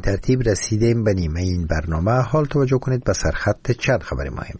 ترتیب رسیدیم به نیمه این برنامه. حال توجه کنید به سرخط چند خبر مهم.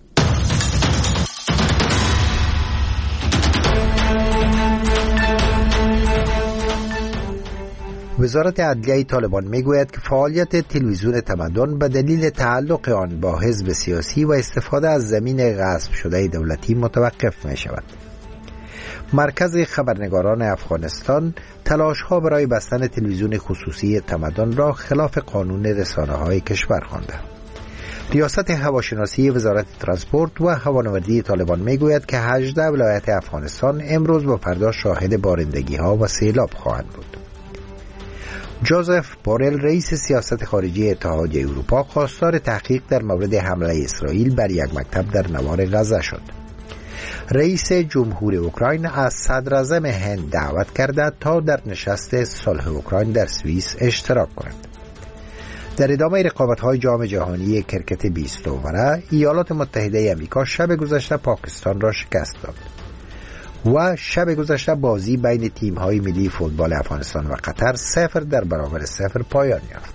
وزارت عدلیه طالبان میگوید که فعالیت تلویزیون تمدن به دلیل تعلق آن با حزب سیاسی و استفاده از زمین غصب شده دولتی متوقف می شود. مرکز خبرنگاران افغانستان تلاش‌ها برای بستن تلویزیون خصوصی تمدن را خلاف قانون رسانه‌های کشور خوانده. ریاست هواشناسی وزارت ترانسپورت و هوانوردی طالبان میگوید که 18 ولایت افغانستان امروز و فردا شاهد بارندگی‌ها و سیلاب خواهند بود. جوزف بورل رئیس سیاست خارجی اتحادیه اروپا خواستار تحقیق در مورد حمله اسرائیل بر یک مکتب در نوار غزه شد. رئیس جمهور اوکراین از صدراعظم هند دعوت کرده تا در نشست صلح اوکراین در سوئیس اشتراک کند. در ادامه رقابت‌های جام جهانی کرکت 20 اووره، ایالات متحده آمریکا شب گذشته پاکستان را شکست داد و شب گذشته بازی بین تیم‌های ملی فوتبال افغانستان و قطر 0-0 پایان یافت.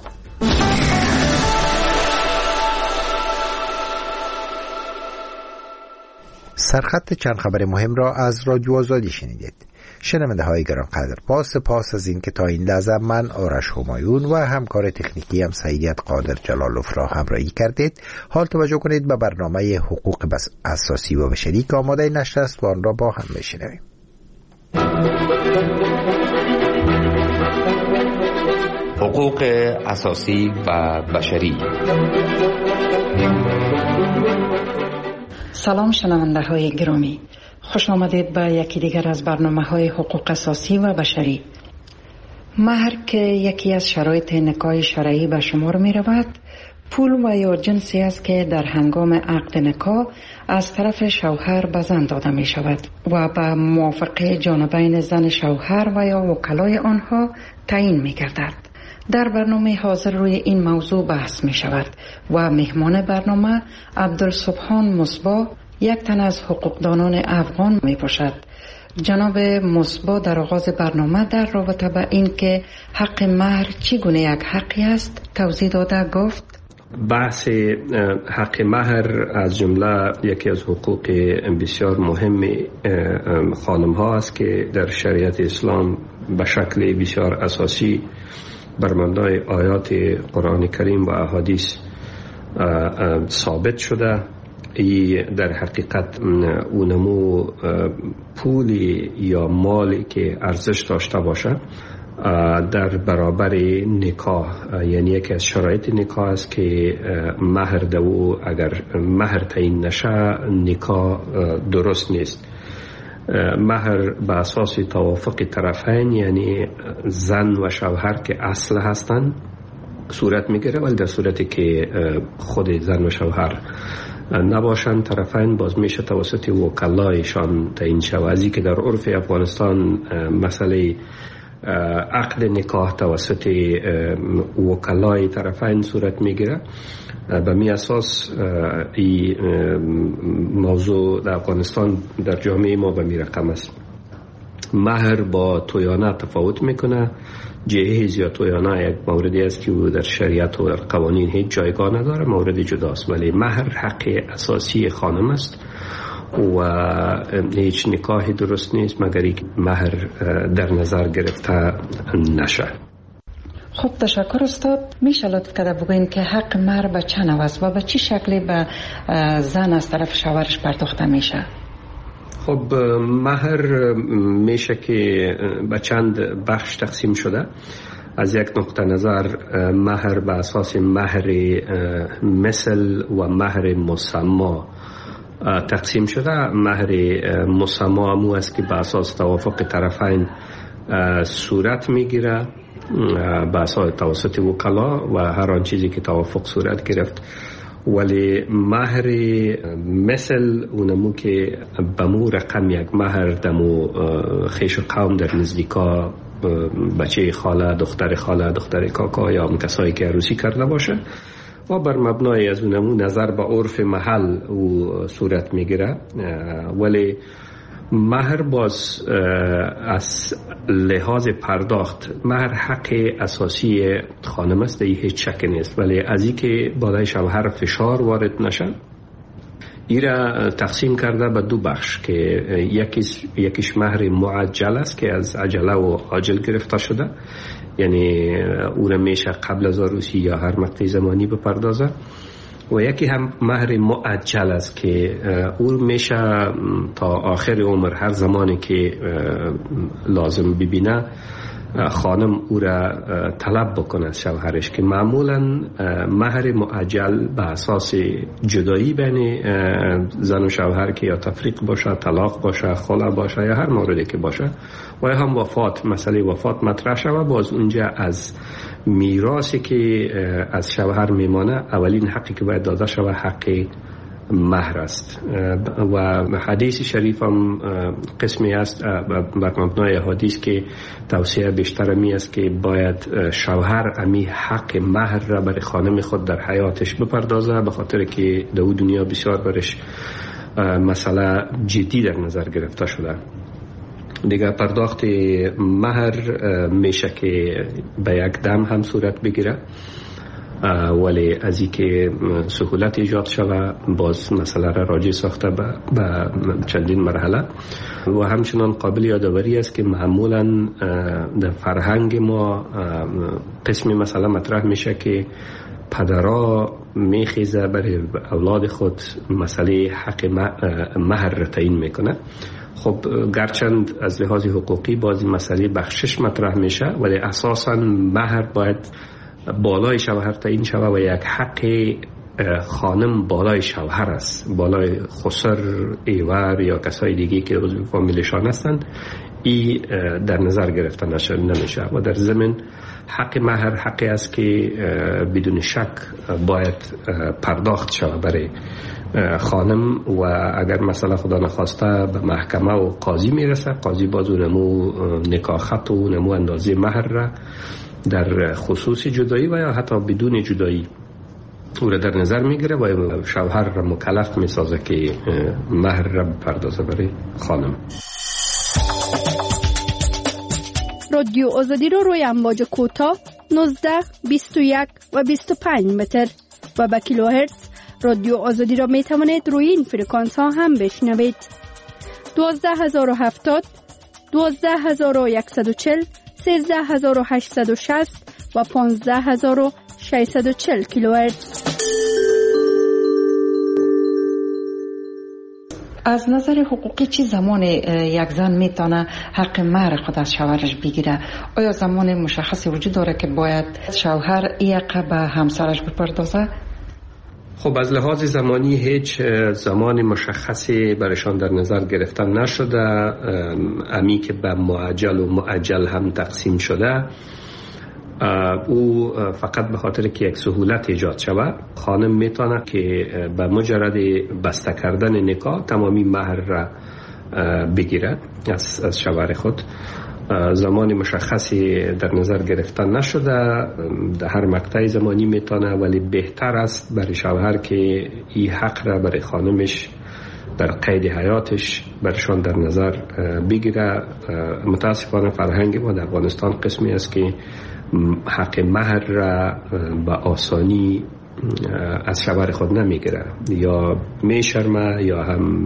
سرخط چند خبر مهم را از رادیو آزادی شنیدید. شنونده های گرانقدر، با سپاس از این که تا این لحظه من آرش همایون و همکار تکنیکی هم سید قادر جلالوف را همراهی کردید. حال توجه کنید به برنامه حقوق اساسی و بشری که آماده نشر است و آن را با هم بشنویم. حقوق اساسی و بشری. سلام شنونده های گرامی، خوش آمدید به یکی دیگر از برنامه‌های حقوق اساسی و بشری. مهر که یکی از شرایط نکاح شرعی به شمار می رود، پول و یا جنسی است که در هنگام عقد نکاح از طرف شوهر به زن داده می شود و به موافقه جانبین زن شوهر و یا وکلای آنها تعیین می گردد. در برنامه حاضر روی این موضوع بحث می شود و مهمان برنامه عبدالسبحان مصباح، یک تن از حقوقدانان افغان می باشد. جناب مصباح در آغاز برنامه در رابطه با این که حق مهر چگونه یک حقی است توضیح داده گفت: بحث حق مهر از جمله یکی از حقوق بسیار مهم خانم ها است که در شریعت اسلام به شکل بسیار اساسی بر مبنای آیات قرآن کریم و احادیث ثابت شده. ای در حقیقت اونمو پولی یا مالی که ارزش داشته باشه در برابر نکاح، یعنی یکی از شرایط نکاح است که مهر دو اگر مهر تعیین نشه نکاح درست نیست. مهر به اساس توافق طرفین، یعنی زن و شوهر که اصل هستند صورت میگیره، ولی در صورتی که خود زن و شوهر نباشند طرفین باز میشه توسط وکلایشان تعیین شود. از که در عرف افغانستان مسئله عقد نکاح توسط وکلای طرفین صورت میگیره. به می اساس این موضوع در افغانستان در جامعه ما به می رقم است. مهر با تویانه تفاوت میکنه. جهیز یا تویانه یک موردی است که در شریعت و در قوانین هیچ جایگاه نداره، مورد جداست، ولی مهر حق اساسی خانم است و هیچ نکاحی درست نیست مگر اینکه مهر در نظر گرفته نشه. خب تشکر استاد. میشه لطف کرده بگوین که حق مهر به چه نوع است و به چه شکلی به زن از طرف شوهرش پرداخته میشه؟ خب مهر میشه که به چند بخش تقسیم شده. از یک نقطه نظر مهر به اساس مهر مثل و مهر مسما تقسیم شده. مهر مسما همو است که به اساس توافق طرفین صورت میگیره به اساس توسط وکلا و هر آن چیزی که توافق صورت گرفت. ولی مهر مثل اونمو که بمو رقم یک مهر دمو خیش قوم در نزدیکا بچه خاله، دختر خاله، دختر کاکا یا کسایی که عروسی کرده باشه و بر مبنای از اونمو نظر به عرف محل او صورت میگیره. ولی مهر باز از لحاظ پرداخت مهر حق اساسی خانم است، این هیچ شک نیست، ولی از این که بالای شوهر فشار وارد نشد این را تقسیم کرده به دو بخش که یکیش مهر معجل است که از عجله و عاجل گرفته شده، یعنی او را میشه قبل از عروسی یا هر مقطع زمانی بپردازه، و یکی هم مهر مؤجل است که او میشه تا آخر عمر هر زمانی که لازم ببینه خانم او را طلب بکنه از شوهرش، که معمولا مهر مؤجل به اساس جدایی بین زن و شوهر که یا تفریق باشه، طلاق باشه، خلع باشه یا هر موردی که باشه، و یا هم وفات، مسئله وفات مطرح شود، باز اونجا از میراثی که از شوهر میمانه اولین حقی که باید داده شود حق مهر است. و حدیث شریف هم قسمی است بر مبنای حدیث که توصیه بیشتر می است که باید شوهر امی حق مهر را برای خانم خود در حیاتش بپردازه، به خاطر که در دنیا بسیار برش مسئله جدی در نظر گرفته شده. دیگه پرداخت مهر میشه که به یک دم هم صورت بگیره، ولی از این که سهولت ایجاد شود باز مسئله را راجع ساخته به چندین مرحله. و همچنان قابل یادآوری است که معمولا در فرهنگ ما قسمی مسئله مطرح میشه که پدرها میخیزه برای اولاد خود مسئله حق مهر را تعیین میکنه. خب گرچند از لحاظ حقوقی بازی مسئله بخشش مطرح میشه، ولی اساسا مهر باید بالای شوهر تعیین شود و یک حق خانم بالای شوهر است، بالای خسر، ایور یا کسای دیگه که عضو فامیلشان هستند، این در نظر گرفته نمیشه. و در ضمن حق مهر حقی است که بدون شک باید پرداخت شود برای خانم، و اگر مثلا خدا نخواسته به محکمه و قاضی میرسه، قاضی بازو نمو نکاح خط و نمو اندازه مهر را در خصوص جدایی و یا حتی بدون جدایی او را در نظر میگیره و شوهر را مکلف میسازه که مهر را بپردازه برای خانم. رادیو آزادی رو روی امواج کوتاه 19، 21 و 25 متر و به کیلوهرتز رادیو آزادی را می توانید روی این فرکانس ها هم بشنوید. 12070 12140 13860 و 15640 کیلوهرتز. از نظر حقوقی چی زمان یک زن میتونه حق مهر خود از شوهرش بگیره؟ آیا زمان مشخصی وجود داره که باید شوهر این حق به همسرش بپردازه؟ خب از لحاظ زمانی هیچ زمان مشخصی برشان در نظر گرفتن نشده. امی که به معجل و مؤجل هم تقسیم شده، او فقط به خاطر که یک سهولت ایجاد شود، خانم میتونه که به مجرد بسته کردن نکاح تمامی مهر را بگیرد از شوهر خود. زمان مشخصی در نظر گرفتن نشده، در هر مقطع زمانی میتونه، ولی بهتر است برای شوهر که این حق را برای خانمش در قید حیاتش برشان در نظر بگیره. متاسفانه فرهنگ ما در افغانستان قسمی است که حق مهر را به آسانی از شوهر خود نمیگیره، یا میشرمه یا هم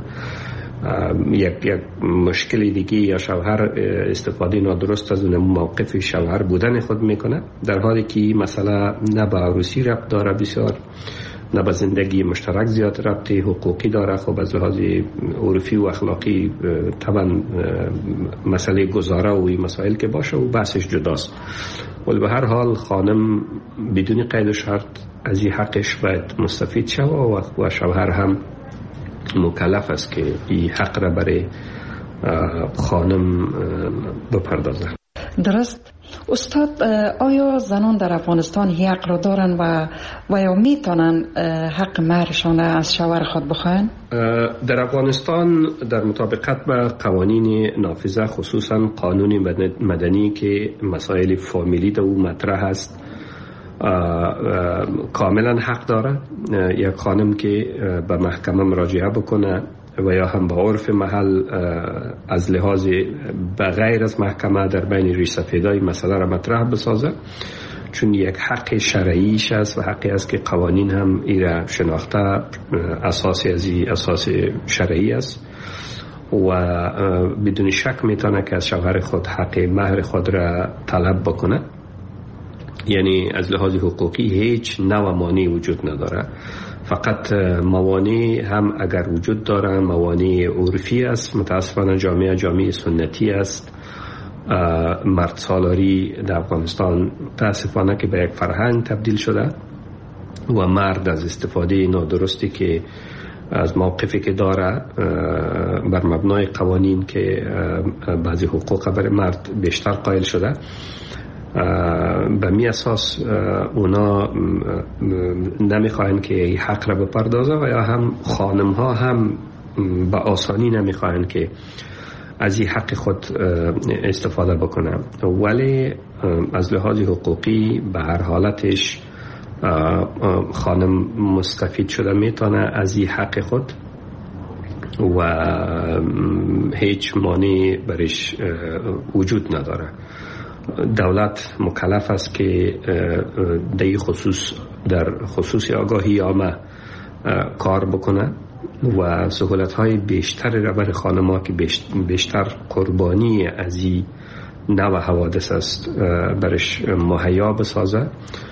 یک مشکل دیگه، یا شوهر استفاده نادرست از اون موقف شوهر بودن خود میکنه، در حالی که مسئله نه به عروسی ربط داره بسیار، نه به زندگی مشترک زیاد ربط حقوقی داره. خب از لحاظ عرفی و اخلاقی طبعا مسئله گذاره و این مسائل که باشه و بحثش جداست، ولی به هر حال خانم بدون قید و شرط از این حقش باید مستفید شود و شوهر هم مکلف است که این حق را برای خانم بپردازه. درست. استاد، آیا زنان در افغانستان حق را دارن و یا میتونن حق مهرشان از شوهر خود بخواهن؟ در افغانستان در مطابقت با قوانین نافذه، خصوصا قانون مدنی که مسائل فامیلی در او مطرح است، کاملا حق داره یک خانم که به محکمه مراجعه بکنه و یا هم به عرف محل از لحاظ بغیر از محکمه در بین ریش سفیدای مسئله را مطرح بسازه، چون یک حق شرعیش است و حقی است که قوانین هم ایره شناخته اساسی از اساس شرعی است و بدون شک میتونه که از شوهر خود حق مهر خود را طلب بکنه. یعنی از لحاظ حقوقی هیچ نوع مانعی وجود نداره، فقط موانع هم اگر وجود داره موانع عرفی است. متاسفانه جامعه سنتی است. مرد سالاری در افغانستان متاسفانه که به یک فرهنگ تبدیل شده و مرد از استفاده نادرستی که از موقفی که داره بر مبنای قوانین که بعضی حقوق برای مرد بیشتر قائل شده، به می اساس اونا نمیخواین که این حق را بپردازه و یا هم خانم ها هم به آسانی نمیخواین که از این حق خود استفاده بکنه. ولی از لحاظ حقوقی به هر حالتش خانم مستفید شده میتونه از این حق خود و هیچ مانع برش وجود نداره. دولت مکلف است که در خصوص آگاهی عامه کار بکنه و سهولت‌های بیشتری را برای خانم‌ها که بیشتر قربانی از این نوع حوادث است برش مهیا بسازه،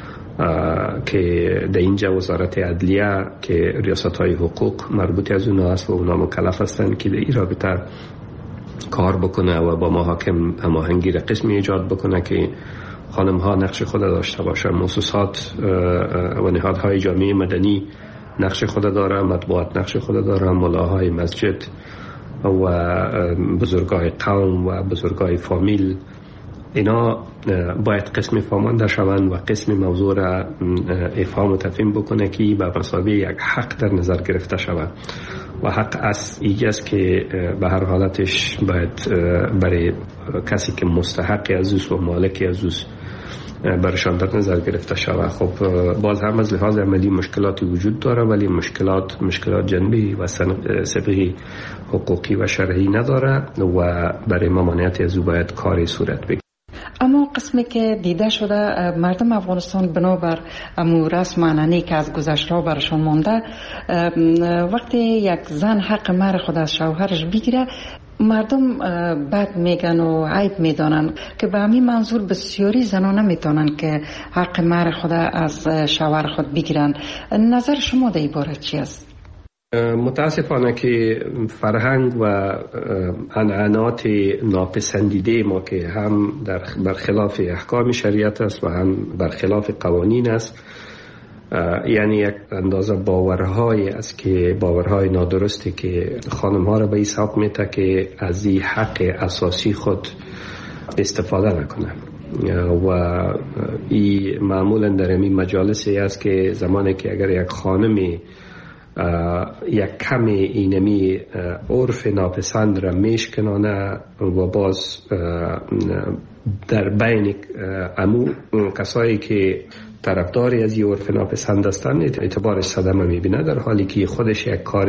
که در اینجا وزارت عدلیه که ریاست‌های حقوق مربوط از اونها است و اونها مکلف هستند که در این رابطه کار بکنه و با محاکم هماهنگی را قسمی ایجاد بکنه که خانم ها نقش خود داشته باشه. مؤسسات و نهادهای جامعه مدنی نقش خود داره، مطبوعات نقش خود داره، ملاهای مسجد و بزرگای قوم و بزرگای فامیل، اینا باید قسم فهمانده شوند و قسم موضوع را افهام و تفهیم بکنه که به مسابقه یک حق در نظر گرفته شود و حق است که به هر حالتش باید برای کسی که مستحق از و مالک از برشان در نظر گرفته شود. خب باز هم از لحاظ عملی مشکلاتی وجود داره، ولی مشکلات جنبی و سبقی حقوقی و شرعی نداره و برای ممانعت از او باید کاری صورت بگیره. اما قسمی که دیده شده مردم افغانستان بنابر امو رسم عنعنه‌ای که از گذشته برشان مانده، وقتی یک زن حق مهر خود از شوهرش بگیره مردم بد میگن و عیب میدانن که به همین منظور بسیاری زنان نمیتونن که حق مهر خود از شوهر خود بگیرن. نظر شما در این باره چی است؟ متاسفانه که فرهنگ و عنعنات ناپسندیده ما که هم برخلاف احکام شریعت است و هم برخلاف قوانین است، یعنی یک اندازه باورهایی است که باورهای نادرستی که خانم ها را به این سبب میته که از این حق اساسی خود استفاده نکنه و این معمولا در این مجالسی است که زمانی که اگر یک خانمی یک کمی اینمی عرف ناپسند را میشکنانه و باز در بین امو کسایی که طرفداری از این عرف ناپسند هستند اعتبارش صدمه میبینه، در حالی که خودش یک کار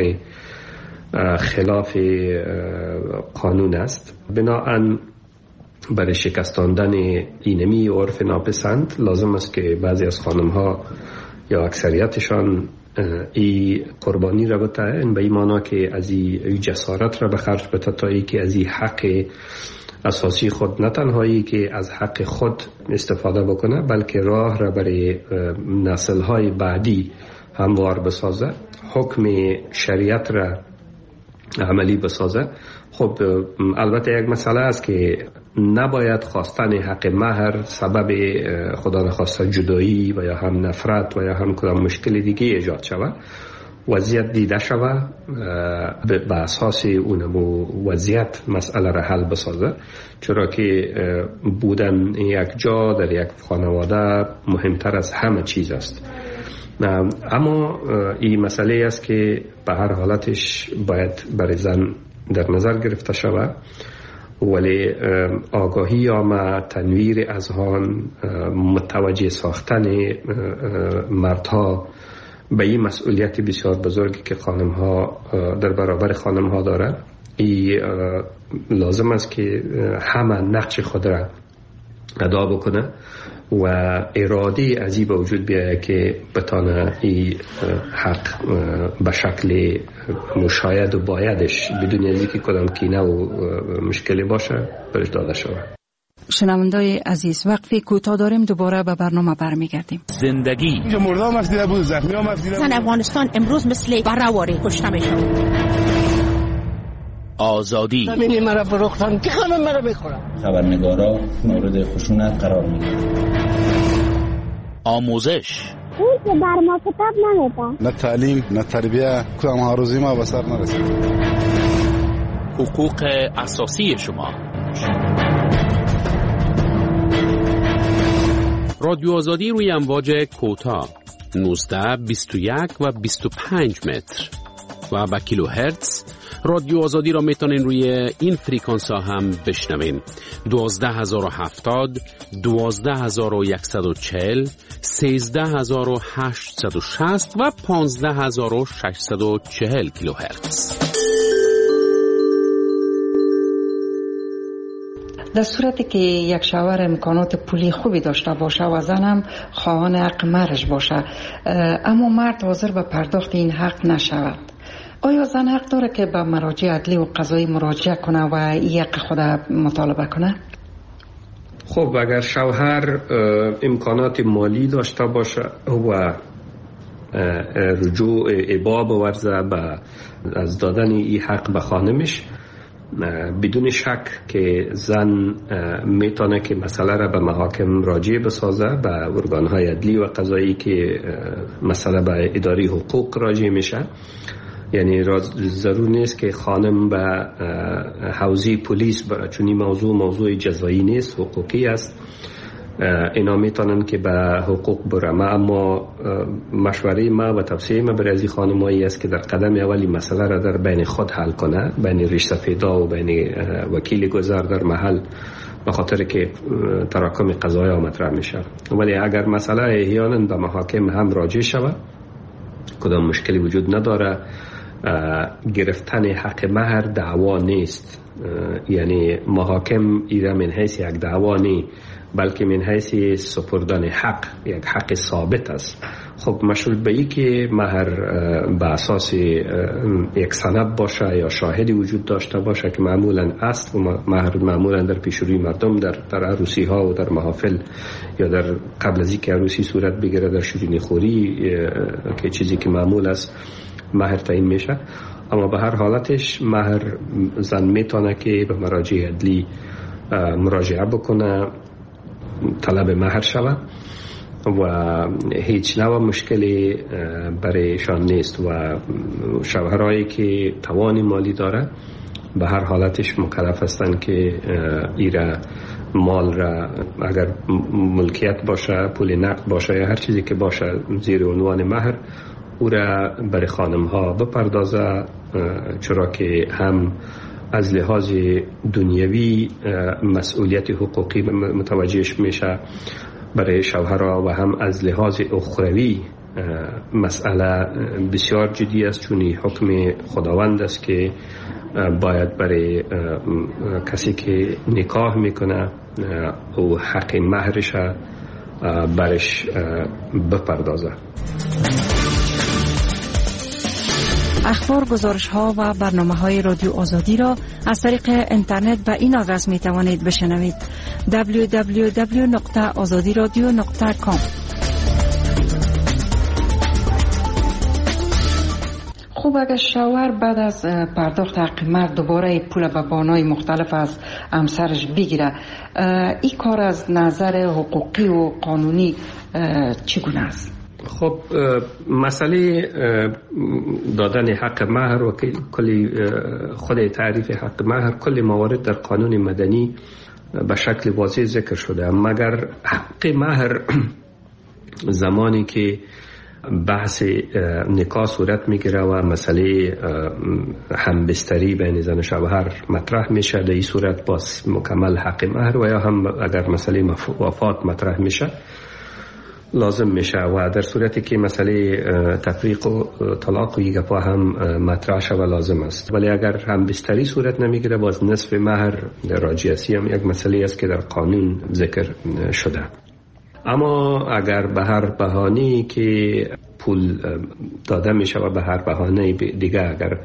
خلاف قانون است. بنابراین برای شکستاندن اینمی عرف ناپسند لازم است که بعضی از خانم ها یا اکثریتشان ای قربانی را بتاین، به این معنی که از این جسارت را به خرج بده تا ای که از این حق اساسی خود نه تنهایی که از حق خود استفاده بکنه، بلکه راه را برای نسل‌های بعدی هموار بسازه، حکم شریعت را عملی بسازه. خب البته یک مسئله است که نباید خواستن حق مهر سبب خدا نخواسته جدایی و یا هم نفرت و یا هم کدام مشکل دیگه ایجاد شود. وضعیت دیده شود به اساس اونمو وضعیت مسئله را حل بسازه، چرا که بودن یک جا در یک خانواده مهمتر از همه چیز است. اما این مسئله است که به هر حالتش باید برای زن در نظر گرفته شود، ولی آگاهی عامه، تنویر اذهان، متوجه ساختن مردها به این مسئولیت بسیار بزرگی که خانم ها در برابر خانم ها داره، این لازم است که همه نقش خود را ادا بکنه و اراده از این به وجود بیاید که بتانه این حق به شکل مشاهد و بایدش بدون از اینکه کدام کینه و مشکلی باشه برش داده شود. شنوندای عزیز، وقفی کوتاه داریم، دوباره به برنامه برمیگردیم. زندگی اینجا مردم مفدیده بود، زخمی ها مفدیده بود. افغانستان امروز مثل برهواری کشته میشود. آزادی زمینی مرا فروختن که خانم مرا بخورم. خبرنگارا مورد خشونت قرار میگیرند. آموزش اون که بر ما کتاب نمیده. نه تعلیم نه تربیه، کدام ها روزی ما به سر نرسید. حقوق اساسی شما. رادیو آزادی روی امواج کوتاه 19 21 و 25 متر و با کیلوهرتز. رادیو آزادی را میتونین روی این فریکانس ها هم بشنوین. 12070 12140 13860 و 15640 کیلوهرتز. در صورتی که یک شوهر امکانات پولی خوبی داشته باشه و زن هم خواهان حق مرج باشه، اما مرد حاضر به پرداخت این حق نشود، آیا زن حق داره که به مراجع عدلی و قضایی مراجعه کنه و این حق خود مطالبه کنه؟ خب اگر شوهر امکانات مالی داشته باشه و رجوع ابا بورزه از دادن این حق به خانمش، بدون شک که زن میتونه که مسئله را به محاکم راجع بسازه، به ارگانهای عدلی و قضایی که مسئله به اداره حقوق راجع میشه. یعنی ضرور نیست که خانم به حوزه پلیس بره، چون این موضوع جزایی نیست، حقوقی است. اینا میتونن که به حقوق برم، اما مشوره ما و توصیه ما برای از خانمایی است که در قدم اولی مسئله را در بین خود حل کنه، بین ریش سفیدا و بین وکیل گذر در محل، به خاطر که تراکم قضایا مطرح میشه. ولی اگر مسئله احیانا به محاکم هم راجع شود، کدام مشکلی وجود نداره. گرفتن حق مهر دعوا نیست، یعنی محاکم ایره من حیث یک دعوا نیست، بلکه من حیث سپردن حق، یک حق ثابت است. خب مشروط به این که مهر به اساس یک سند باشه یا شاهدی وجود داشته باشه که معمولا است، و مهر معمولا در پیشروی مردم در عروسی ها و در محافل یا در قبل از اینکه عروسی صورت بگیره در شیرینی خوری که چیزی که معمول است مهر تعیین میشه. اما به هر حالتش مهر زن میتونه که به مراجع عدلی مراجعه بکنه، طلب مهر شود و هیچ نوع مشکلی برایشان نیست. و شوهرایی که توان مالی داره به هر حالتش مکلف هستند که ایره مال را، اگر ملکیت باشه، پول نقد باشه یا هر چیزی که باشه زیر عنوان مهر، او را برای خانم ها بپردازه، چرا که هم از لحاظ دنیوی مسئولیت حقوقی متوجهش میشه برای شوهرها و هم از لحاظ اخروی مسئله بسیار جدی است، چون حکم خداوند است که باید برای کسی که نکاح میکنه او حق مهرش برش بپردازه. اخبار، گزارش ها و برنامه های رادیو آزادی را از طریق اینترنت به این آدرس می توانید بشنوید: www.azadiradio.com. خوب، اگر شوهر بعد از پرداخت حق مهر دوباره پول به بانای مختلف از همسرش بگیره، این کار از نظر حقوقی و قانونی چگونه است؟ خب مسئله دادن حق مهر و کلی خود تعریف حق مهر، کلی موارد در قانون مدنی به شکل واضح ذکر شده، مگر حق مهر زمانی که بحث نکاح صورت میگیره و مسئله همبستری بین زن و شوهر مطرح میشه، در این صورت باز مکمل حق مهر، و یا هم اگر مسئله وفات مطرح میشه لازم میشه و در صورتی که مسئله تفریق و طلاق و گپا هم مطرح شود لازم است. ولی اگر هم بستری صورت نمیگیره باز نصف مهر در راجعیتی هم یک مسئله است که در قانون ذکر شده. اما اگر به هر بهانه‌ای که پول داده میشه و به هر بهانه دیگه اگر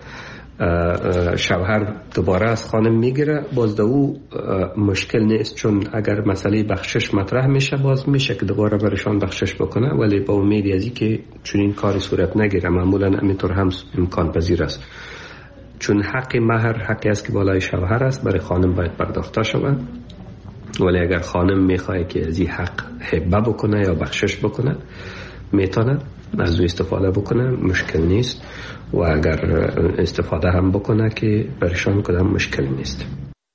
شوهر دوباره از خانم میگیره باز دو مشکل نیست، چون اگر مسئله بخشش مطرح میشه باز میشه که دوباره برشان بخشش بکنه، ولی با امید از اینکه چون این کاری صورت نگیره معمولا همینطور هم امکان پذیر است، چون حق مهر حقی است که بالای شوهر است برای خانم باید پرداخته شود. ولی اگر خانم میخواد که از این حق هبه بکنه یا بخشش بکنه میتونه از او استفاده بکنه، مشکل نیست، و اگر استفاده هم بکنه که برشان کدام مشکل نیست.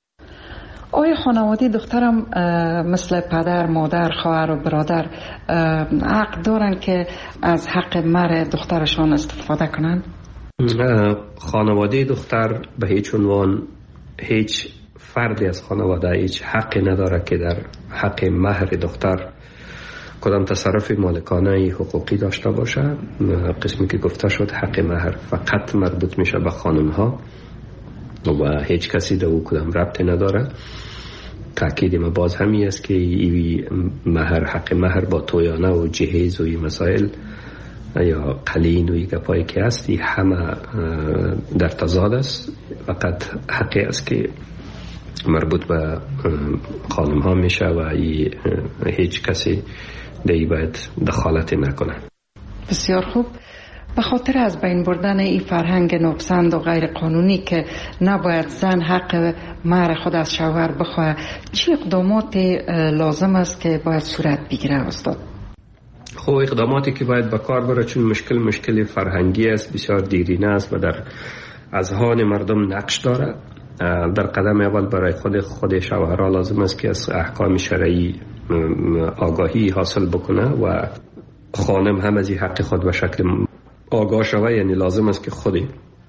آیا خانواده دخترم مثل پدر، مادر، خواهر و برادر حق دارن که از حق مهر دخترشان استفاده کنن؟ خانواده دختر به هیچ عنوان هیچ فردی از خانواده هیچ حقی نداره که در حق مهر دختر کدام تصرف مالکانه حقوقی داشته باشه. قسمی که گفته شد حق مهر فقط مربوط میشه به خانم ها و هیچ کسی در او کدام ربطی نداره. تأکید ما باز همی است که مهر حق مهر با تویانه و جهیز و این مسائل یا قلین و این گپایی که هست همه در تضاد است. فقط حقی است که مربوط به خانم ها میشه و هیچ کسی دیگه باید دخالت نکنه. بسیار خوب. به خاطر از بین بردن این فرهنگ ناپسند و غیر قانونی که نباید زن حق مهر خود از شوهر بخواه، چه اقدامات لازم است که باید صورت بگیره استاد؟ خب اقداماتی که باید به کار بره، چون مشکل فرهنگی است، بسیار دیرینه است و در اذهان مردم نقش داره. در قدم اول برای خود شوهرها لازم است که از احکام شرعی آگاهی حاصل بکنه و خانم هم از این حق خود به شکل آگاه شوه. یعنی لازم است که خود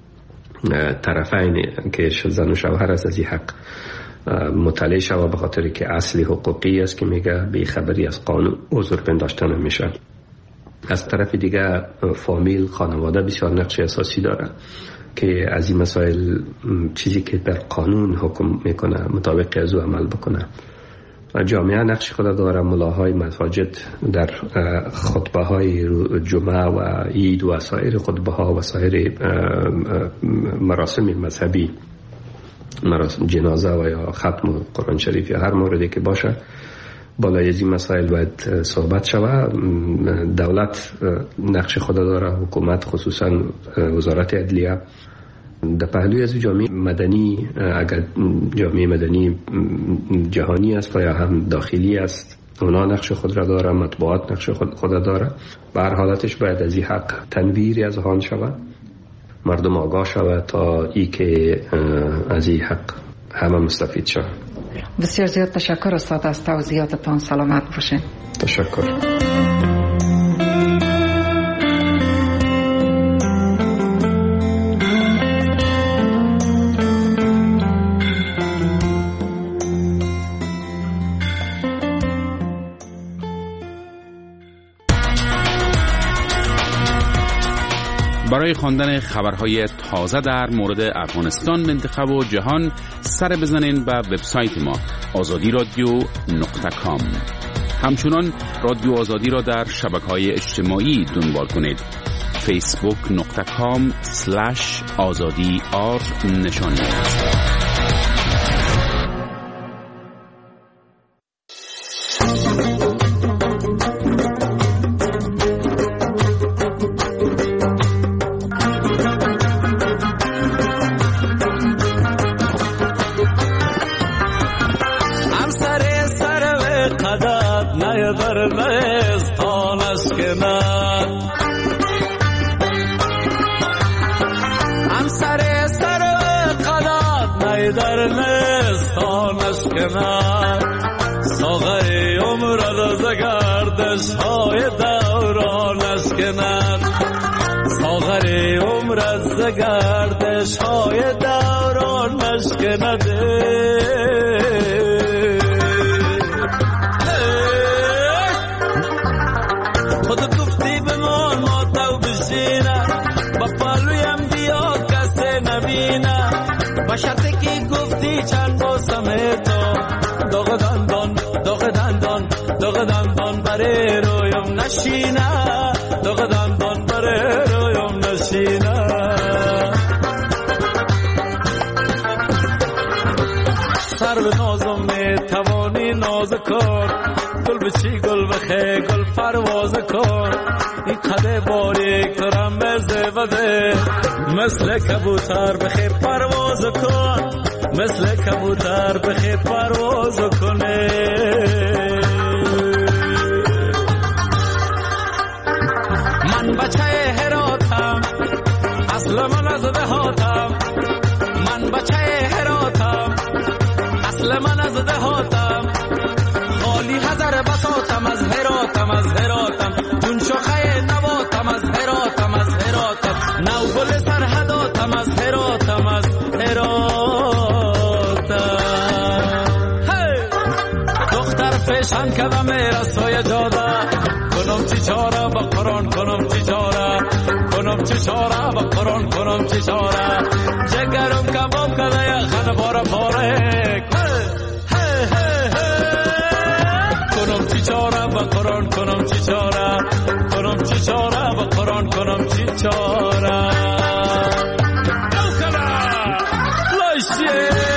طرفین که زن و شوهر است از این حق مطلع شوه، به خاطر که اصلی حقوقی است که میگه بی خبری از قانون عذر پنداشته نمیشه. از طرف دیگه فامیل، خانواده بسیار نقش اساسی داره که از این مسائل چیزی که در قانون حکم میکنه مطابق از او عمل بکنه. جامعه نقش خود داره. ملاهای مساجد در خطبه های جمعه و عید و سایر خطبه ها و سایر مراسم مذهبی، مراسم جنازه و یا ختم قرآن شریف یا هر موردی که باشه، بالای از این مسائل باید صحبت شود. دولت نقش خود داره، حکومت خصوصا وزارت عدلیه. در پهلوی از جامعه مدنی، اگر جامعه مدنی جهانی است و یا هم داخلی است، اونا نقش خود را داره، مطبوعات نقش خود داره. به هر حالتش باید از این حق تنویری از آن شود، مردم آگاه شود تا ای که از این حق همه مستفید شود. بسیار زیاد تشکر استاد از توضیحاتتان. سلامت باشین. تشکر. برای خواندن خبرهای تازه در مورد افغانستان، منطقه و جهان سر بزنین به وبسایت ما azadiradio.com. همچنان رادیو آزادی را در شبکه‌های اجتماعی دنبال کنید. facebook.com/azadi نشانی. ساغر عمر از گردش های دوران اشکنم، ساغر عمر از گردش های دوران اشکنده. خود گفتی بمان ما تو بشینه با پالویم بیا کسی نبینه با شرطی که گفتی چند باسم تو داغ دندان داغ دندان داغ دندان برای رویم نشینه داغ دندان برای رویم نشینه سر به نازم میتوانی ناز کن گل بچی گل بخی گل پرواز کن این قده باریک دارم مزه بده مثل کبوتر بخی پرواز کن مثل کبوتر بخی پرواز کنه من بچه هراتم اصل من از دهاتم من بچه هراتم اصل من از دهاتم خالی هزار بساتم از هراتم از هراتم جون شخه نواتم از هراتم از هراتم نو گل سرحداتم از هراتم از هراتم دختر فشان کدم رسای جاده کنم چی چاره با قرآن کنم چی چاره کنم چی چاره با قرآن کنم چی چاره جگرم کباب کده یخن باره پاره کنم چی چاره با قرآن کنم چی چاره کنم چی چاره با قرآن کنم چی چاره لایشه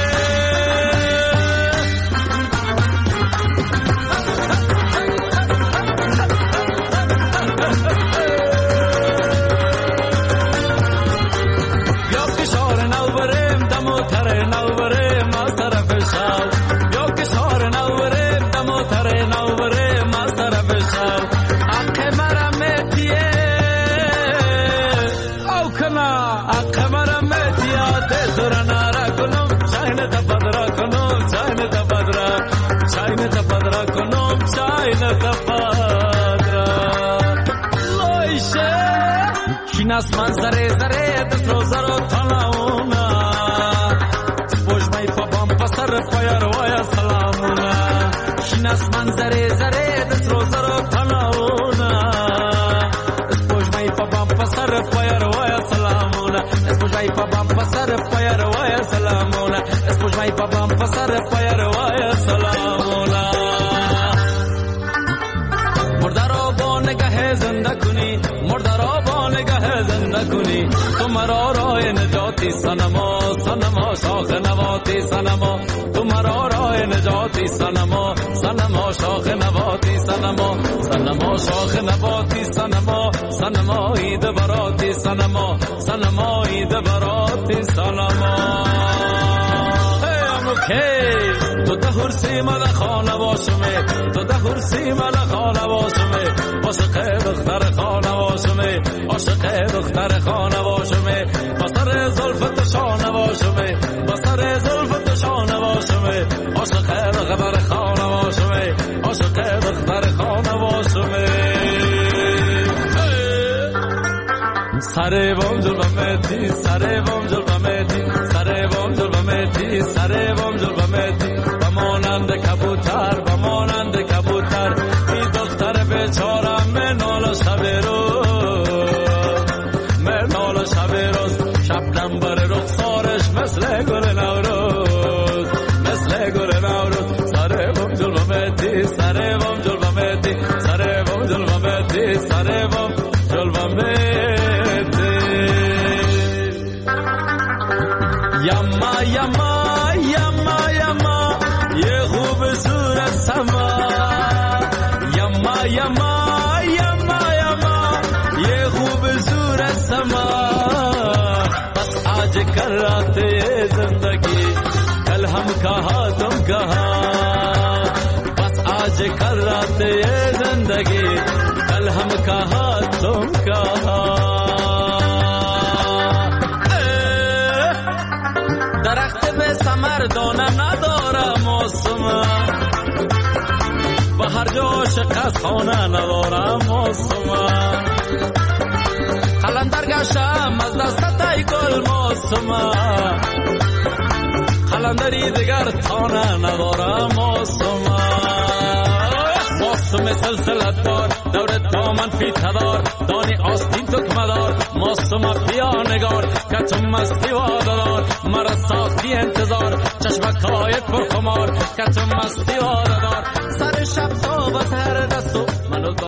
شیناس من زره زره دست رو زر و تلاونا سپوش مای پابام پسر پایر وای سلامونا شیناس من زره زره دست رو زر و تلاونا سپوش مای پابام پسر پایر وای سلامونا سپوش مای پابام پسر پایر وای سلامونا سپوش مای پابام پسر پایر وای سلامونا مردارو با نگاه زنده کنی مردارو با نگاه زنده کنی تو مرا راه نجاتی سنما سنما شاخ نواتی سنما تو مرا راه نجاتی سنما سنما شاخ نواتی سنما سنما شاخ نواتی سنما سنما عید براتی سنما سنما عید براتی سنما تو ده هرسی من خانه باشمه تو ده هرسی من خانه باشمه عاشق دختر خانه باشمه عاشق دختر خانه باشمه بسر زلفت شانه باشمه بسر زلفت شانه باشمه عاشق دختر خانه باشمه عاشق دختر خانه باشمه سره بام جلومتی سره بام جلومتی سره بام جلومتی سره بام جلومتی بمانند کبوتر بمانند کبوتر بی دختر بیچاره منال شب روز منال شب روز شبنم بر رخسارش مثل گل نوروز مثل گل نوروز سره بام جلومتی سره بام جلومتی سره بام جلومتی سره بام جلومتی یما یما یما یما یه خوب صورت سما یما یما یما یما یه خوب صورت سما بس آج کر راتے زندگی کل ہم کہا تم کہا بس آج کر راتے زندگی کل ہم کہا تم کہا درخت به ثمر دانه نداره موسم به هر جا عاشق از خانه نداره موسم قلندر گشتم از دست تای گل موسم قلندری دیگر تانه نداره موسم تو سلسلت دار دور تا منفی تدار دانی آستین تو کمدار ماستما پیا نگار که تو مستی واددار مرا ساختی انتظار چشمکایت پر خمار که تو مستی واددار سر شب تو و سر دستو منو